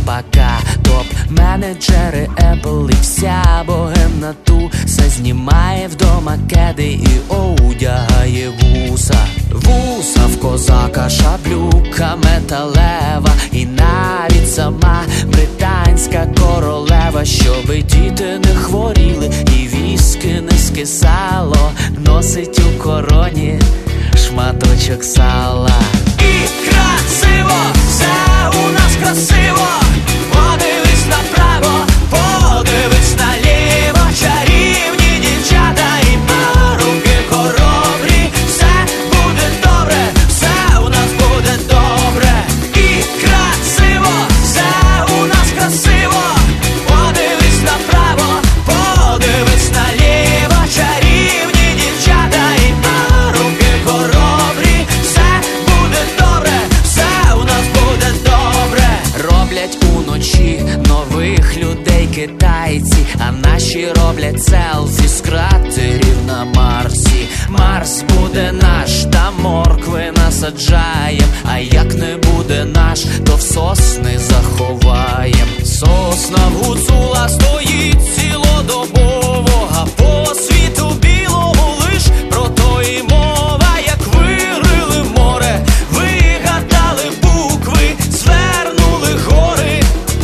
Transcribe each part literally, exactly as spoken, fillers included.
пока. Топ-менеджери Apple і вся богемна ту все знімає вдома кеди і одягає вуса. Вуса в козака, шаблюка металева, і навіть сама британська королева, щоби діти не хворіли і віски не скисало, носить у короні шматочок сала. І красиво, все у нас красиво. Подивись направо, подивись наліво. Чарівні дівчата і парубки хоробрі. Все буде добре, все у нас буде добре. І красиво, все у нас красиво. Подивись направо, подивись наліво. Чарівні дівчата і парубки хоробрі. Все буде добре, все у нас буде добре. Роблять уночі нових людей китайці, а наші роблять селфі з кратерів на Марсі. Марс буде наш, та моркви насаджаєм, а як не буде наш, то в сосни заховаєм. Сосна в Гуцула стоїть цілодобово, а по світу білому лиш про то і мова. Як вирили море, вигадали букви, звернули гори,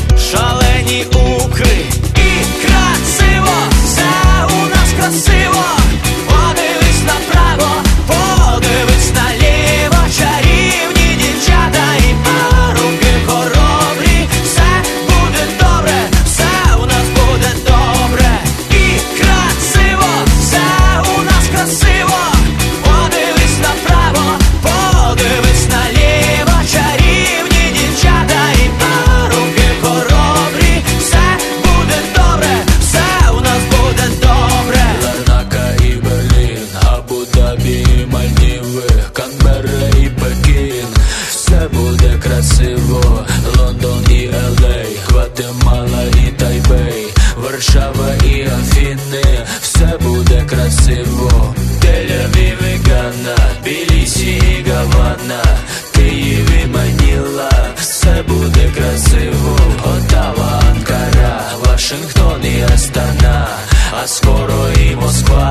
шалені укри. І красиво, все у нас красиво. Подивись направо, подивись наліво. Чарівні дівчата і парубки хоробрі. Все буде добре, все у нас буде добре. І красиво, все у нас красиво. Подивись направо, подивись наліво. Чарівні дівчата і парубки хоробрі. Все буде добре, все у нас буде добре. Ларнака і Берлін, Абу-Дабі і Мальдіви, Канберра і Пекін. Все буде красиво. Лондон і Ел Ей, Гватемала і Тайбей, Варшава і Афіни. Все буде красиво. Тель-Авів і Гана, Тбілісі і Гавана, Київ і Маніла. Все буде красиво. Оттава, Анкара, Вашингтон і Астана, а скоро і Москва.